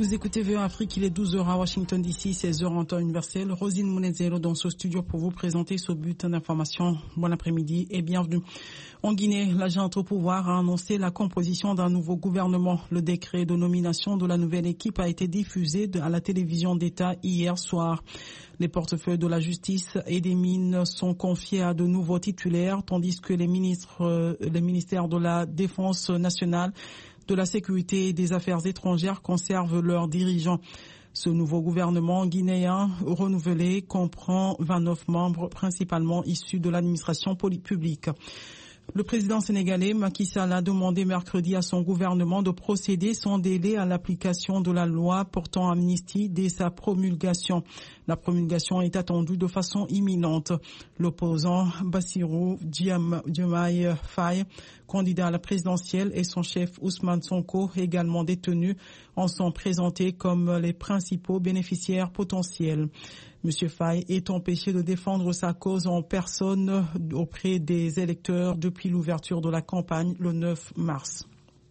Vous écoutez VOA Afrique, il est 12h à Washington DC, 16h en temps universel. Rosine Mounezero dans ce studio pour vous présenter ce bulletin d'information. Bon après-midi et bienvenue. En Guinée, la junte au pouvoir a annoncé la composition d'un nouveau gouvernement. Le décret de nomination de la nouvelle équipe a été diffusé à la télévision d'État hier soir. Les portefeuilles de la justice et des mines sont confiés à de nouveaux titulaires, tandis que les ministères de la Défense nationale, de la sécurité et des affaires étrangères conservent leurs dirigeants. Ce nouveau gouvernement guinéen renouvelé comprend 29 membres, principalement issus de l'administration publique. Le président sénégalais Macky Sall a demandé mercredi à son gouvernement de procéder sans délai à l'application de la loi portant amnistie dès sa promulgation. La promulgation est attendue de façon imminente. L'opposant Bassirou Diomaye Faye, candidat à la présidentielle, et son chef Ousmane Sonko, également détenus, en sont présentés comme les principaux bénéficiaires potentiels. M. Faye est empêché de défendre sa cause en personne auprès des électeurs depuis l'ouverture de la campagne le 9 mars.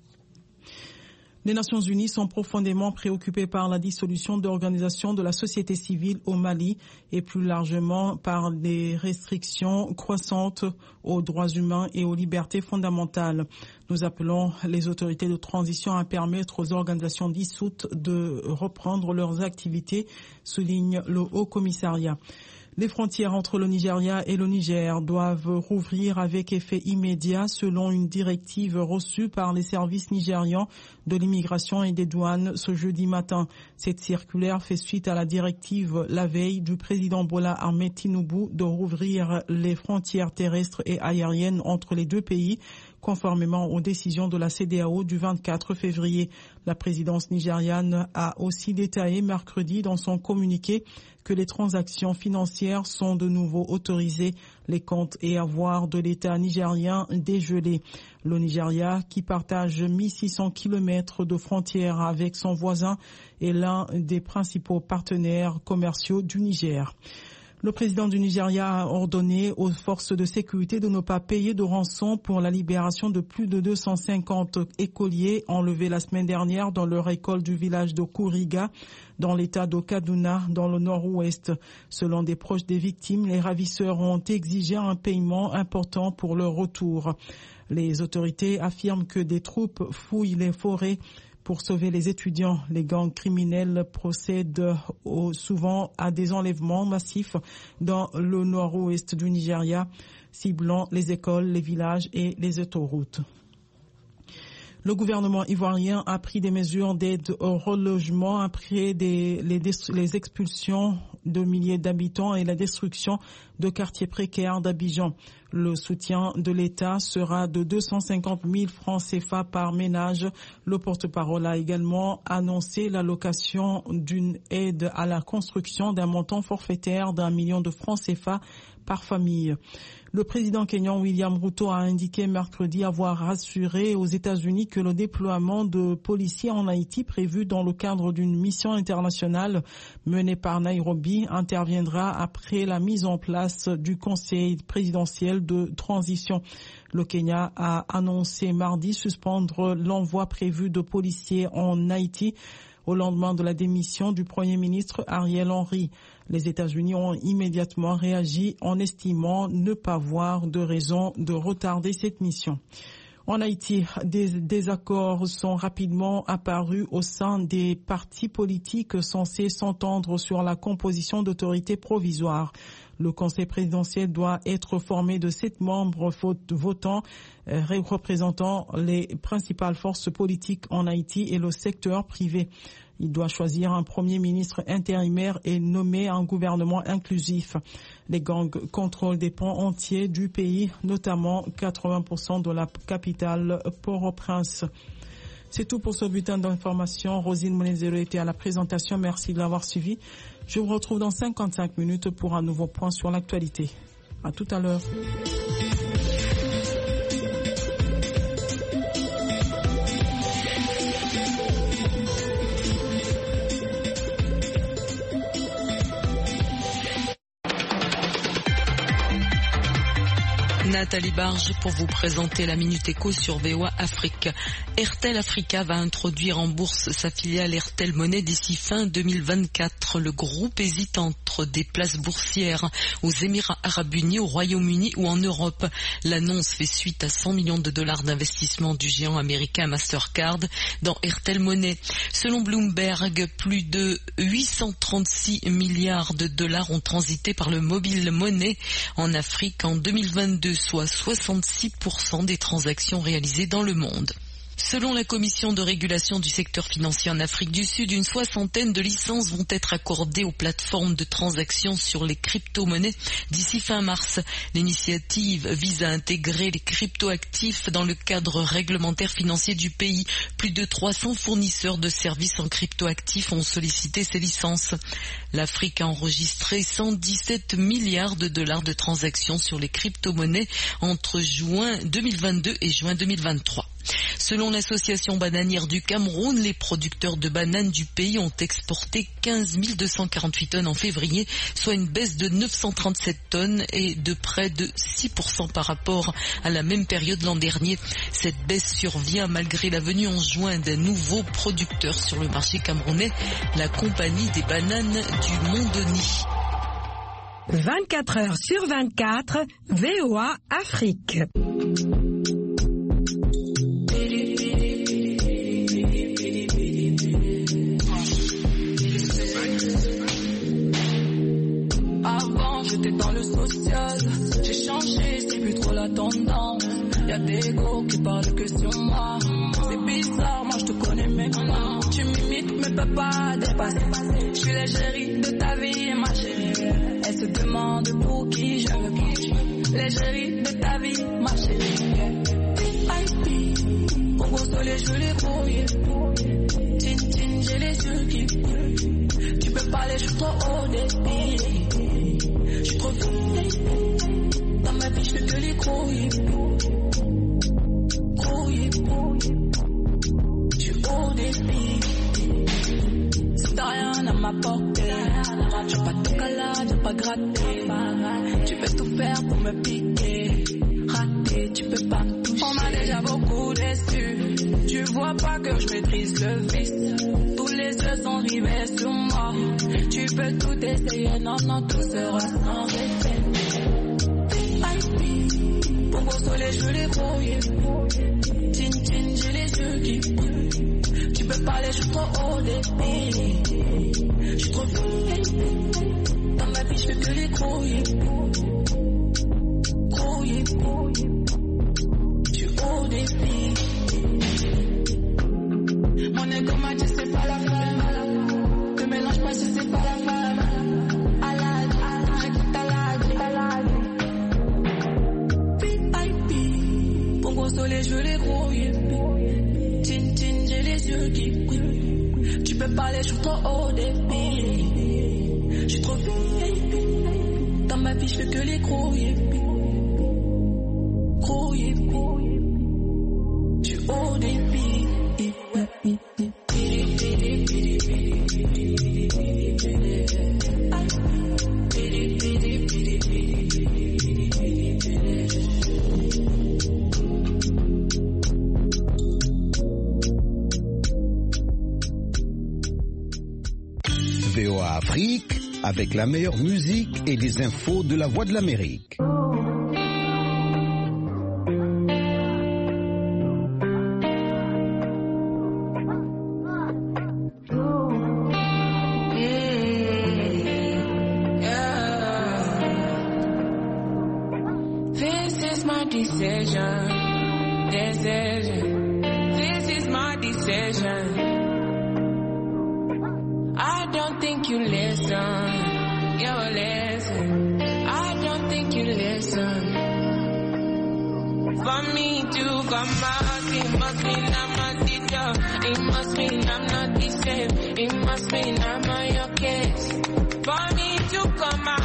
Les Nations Unies sont profondément préoccupées par la dissolution d'organisations de la société civile au Mali et plus largement par des restrictions croissantes aux droits humains et aux libertés fondamentales. Nous appelons les autorités de transition à permettre aux organisations dissoutes de reprendre leurs activités, souligne le Haut Commissariat. Les frontières entre le Nigeria et le Niger doivent rouvrir avec effet immédiat selon une directive reçue par les services nigérians de l'immigration et des douanes ce jeudi matin. Cette circulaire fait suite à la directive la veille du président Bola Ahmed Tinubu de rouvrir les frontières terrestres et aériennes entre les deux pays, conformément aux décisions de la CEDEAO du 24 février. La présidence nigériane a aussi détaillé mercredi dans son communiqué que les transactions financières sont de nouveau autorisées, les comptes et avoirs de l'État nigérien dégelés. Le Nigeria, qui partage 1600 km de frontières avec son voisin, est l'un des principaux partenaires commerciaux du Niger. Le président du Nigeria a ordonné aux forces de sécurité de ne pas payer de rançon pour la libération de plus de 250 écoliers enlevés la semaine dernière dans leur école du village de Kuriga, dans l'état de Kaduna, dans le nord-ouest. Selon des proches des victimes, les ravisseurs ont exigé un paiement important pour leur retour. Les autorités affirment que des troupes fouillent les forêts pour sauver les étudiants. Les gangs criminels procèdent souvent à des enlèvements massifs dans le nord-ouest du Nigeria, ciblant les écoles, les villages et les autoroutes. Le gouvernement ivoirien a pris des mesures d'aide au relogement après les expulsions de milliers d'habitants et la destruction de quartiers précaires d'Abidjan. Le soutien de l'État sera de 250 000 francs CFA par ménage. Le porte-parole a également annoncé l'allocation d'une aide à la construction d'un montant forfaitaire d'1 million de francs CFA par famille. Le président kényan William Ruto a indiqué mercredi avoir rassuré aux États-Unis que le déploiement de policiers en Haïti prévu dans le cadre d'une mission internationale menée par Nairobi interviendra après la mise en place du Conseil présidentiel de transition. Le Kenya a annoncé mardi suspendre l'envoi prévu de policiers en Haïti au lendemain de la démission du Premier ministre Ariel Henry. Les États-Unis ont immédiatement réagi en estimant ne pas voir de raison de retarder cette mission. En Haïti, des désaccords sont rapidement apparus au sein des partis politiques censés s'entendre sur la composition d'autorités provisoires. Le Conseil présidentiel doit être formé de 7 membres votants représentant les principales forces politiques en Haïti et le secteur privé. Il doit choisir un premier ministre intérimaire et nommer un gouvernement inclusif. Les gangs contrôlent des pans entiers du pays, notamment 80% de la capitale Port-au-Prince. C'est tout pour ce bulletin d'information. Rosine Mounezero était à la présentation. Merci de l'avoir suivi. Je vous retrouve dans 55 minutes pour un nouveau point sur l'actualité. À tout à l'heure. Nathalie Barge pour vous présenter la Minute Éco sur VOA Afrique. Airtel Africa va introduire en bourse sa filiale Airtel Money d'ici fin 2024. Le groupe hésite entre des places boursières aux Émirats Arabes Unis, au Royaume-Uni ou en Europe. L'annonce fait suite à 100 millions de dollars d'investissement du géant américain Mastercard dans Airtel Money. Selon Bloomberg, plus de 836 milliards de dollars ont transité par le mobile money en Afrique en 2022, soit 66% des transactions réalisées dans le monde. Selon la Commission de régulation du secteur financier en Afrique du Sud, une soixantaine de licences vont être accordées aux plateformes de transactions sur les crypto-monnaies d'ici fin mars. L'initiative vise à intégrer les crypto-actifs dans le cadre réglementaire financier du pays. Plus de 300 fournisseurs de services en crypto-actifs ont sollicité ces licences. L'Afrique a enregistré 117 milliards de dollars de transactions sur les crypto-monnaies entre juin 2022 et juin 2023. Selon l'association bananière du Cameroun, les producteurs de bananes du pays ont exporté 15 248 tonnes en février, soit une baisse de 937 tonnes et de près de 6% par rapport à la même période l'an dernier. Cette baisse survient malgré la venue en juin d'un nouveau producteur sur le marché camerounais, la compagnie des bananes du Mont-Denis. 24 heures sur 24, VOA Afrique. J'étais dans le social, j'ai changé, c'est plus trop la tendance. Y'a des go qui parlent que sur moi. C'est bizarre, moi je te connais maintenant. Tu m'imites mais peux pas dépasser. Je suis l'égérie de ta vie, ma chérie. Elle se demande pour qui je me prends. L'égérie de ta vie, ma chérie. VIP, Congo soleil, je l'ai grouillé. Tin tin, j'ai les yeux qui brûlent. Tu peux parler, je suis trop haut débit. Je suis trop fou. Dans ma vie, je fais que les grouiller. Grouiller. Je suis haut débit. Si t'as rien à m'apporter, tu vas pas te caler, tu vas pas gratter. Tu peux tout faire pour me piquer. Rater, tu peux pas me toucher. On m'a déjà beaucoup déçu. Tu vois pas que je maîtrise le vice. Tous les yeux sont rivés sur moi. Tu peux tout essayer, non, tout sera sans effet. VIP, pour au soleil, je l'ai grouillé. Tin, tin, j'ai les yeux qui brûlent. Tu peux parler, je suis trop haut débit. Je suis trop fou. Dans ma vie, je fais que les grouiller. Grouiller. Je suis haut débit. Mon égo m'a dit c'est pas la femme. Que mélange pas si c'est pas la femme. Alade, j'écoute alade. VIP, pour gros soleil je l'ai grouillé. Tin tin, j'ai les yeux qui brûlent. Tu peux parler, je suis trop haut débit. Je suis trop VIP. Dans ma vie je fais que les grouiller. Grouiller. Je suis haut débit. VOA Afrique, avec la meilleure musique et les infos de la Voix de l'Amérique. It must mean I'm on your case. For me to come out.